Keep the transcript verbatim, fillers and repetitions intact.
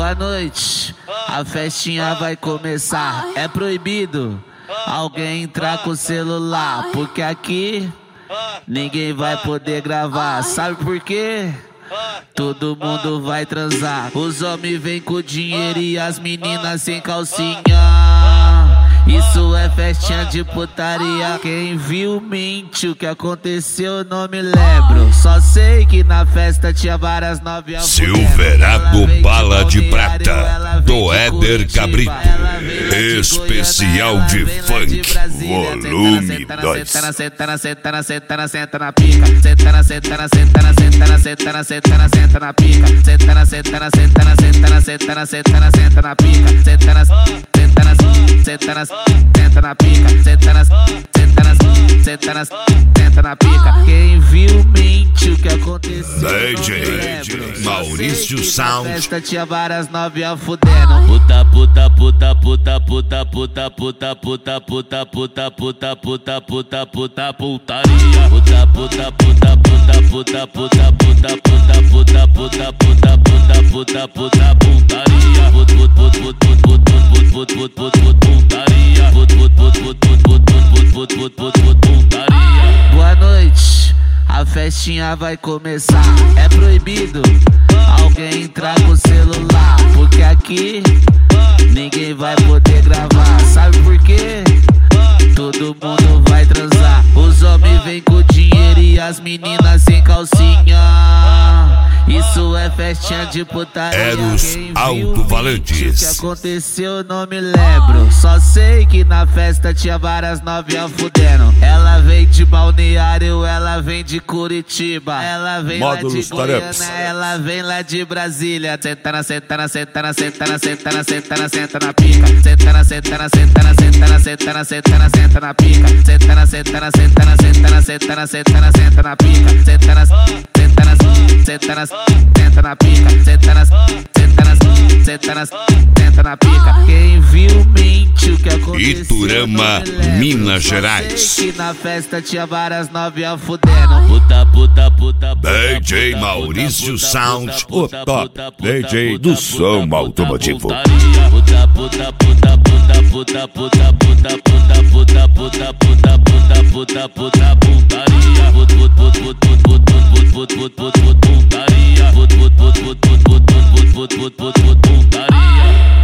Boa noite, a festinha vai começar. É proibido alguém entrar com o celular, porque aqui ninguém vai poder gravar. Sabe por quê? Todo mundo vai transar. Os homens vêm com dinheiro e as meninas sem calcinha. Isso é festinha de putaria. Quem viu mente, o que aconteceu não me lembro. Só sei que na festa tinha várias novinhas. Silverado Bala de Prata, do Éder Cabrito. Especial de funk, volume dois. Senta, senta, senta, senta, senta na pica. Senta, senta, senta, senta, senta, senta, senta na pica. Senta, senta, senta, senta, senta, senta, senta na pica. Senta, senta, senta na senta na pica, senta na, senta na, senta na, senta na pica. Quem viu mente, o que aconteceu D J Maurício Sound. Na festa tinha várias novinhas fudendo. Puta, puta, puta, puta, puta, puta, puta, puta, puta, puta, puta, puta, puta, puta, putaria. Puta, puta, puta, puta, puta, puta, puta, puta, puta, puta, puta, puta, puta, puta, putaria. Put, put, put, put, put, put, put, put, put, put, putaria. Put, put, put, put, put, put, put, put, put, put, putaria. Boa noite, a festinha vai começar. É proibido alguém entrar com o celular, porque aqui ninguém vai poder gravar. Sabe por quê? Todo mundo vai transar. Os homens vêm com dinheiro e as meninas sem calcinha. Isso é festinha de putaria. Eros Alto-Valentis. O que aconteceu não me lembro. Só sei que na festa tinha várias novinhas fudendo. Ela vem de Balneário, ela vem de Curitiba, ela vem Módulos lá de Goiânia, Tarefs. ela vem lá de Brasília. Senta na, senta na, senta na, senta na, senta na, senta na, senta na pica. Senta na, senta na, senta na, senta na, senta na, senta na, senta na pica. Senta na, senta na, senta na, senta na, senta na, senta na, senta na pica. Senta na, senta na, senta na, senta na pica. Senta na, senta na, senta na, senta na pica. Quem viu mente, o que aconteceu Iturama, Minas Gerais. Que na festa tinha várias novinhas fudendo. Puta, puta, puta, D J Maurício Sound, o top D J do som automotivo. Puta, puta, puta, puta, puta, puta, puta, puta, puta, puta, puta, puta, puta, puta, putaria. Put, put, put, put, put, put, put, put, put, put, putaria. Put, put, put, put, put, put, put, put, put, put, putaria.